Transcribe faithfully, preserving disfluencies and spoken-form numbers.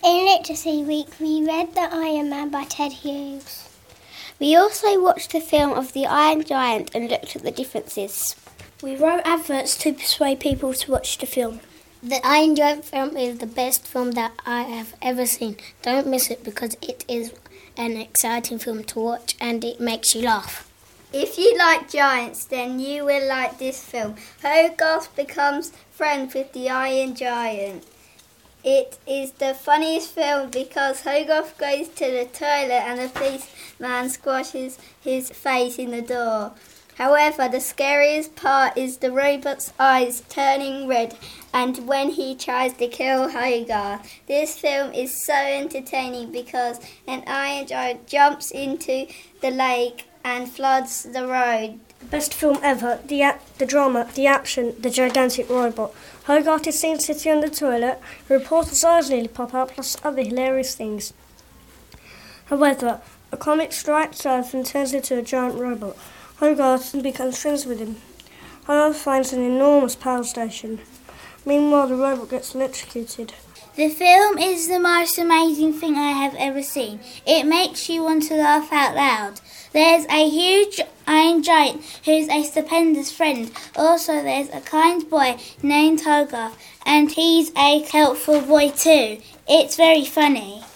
In Literacy Week, we read The Iron Man by Ted Hughes. We also watched the film of The Iron Giant and looked at the differences. We wrote adverts to persuade people to watch the film. The Iron Giant film is the best film that I have ever seen. Don't miss it because it is an exciting film to watch and it makes you laugh. If you like giants, then you will like this film. Hogarth becomes friends with the Iron Giant. It is the funniest film because Hogarth goes to the toilet and the policeman squashes his face in the door. However, the scariest part is the robot's eyes turning red and when he tries to kill Hogarth. This film is so entertaining because an iron giant jumps into the lake and floods the road. The best film ever, the a- the drama, the action, the gigantic robot. Hogarth is seen sitting on the toilet, a reporter's eyes nearly pop out, plus other hilarious things. However, a comet strikes Earth and turns into a giant robot. Hogarth becomes friends with him. Hogarth finds an enormous power station. Meanwhile, the robot gets electrocuted. The film is the most amazing thing I have ever seen. It makes you want to laugh out loud. There's a huge iron giant who's a stupendous friend. Also, there's a kind boy named Hogarth, and he's a helpful boy too. It's very funny.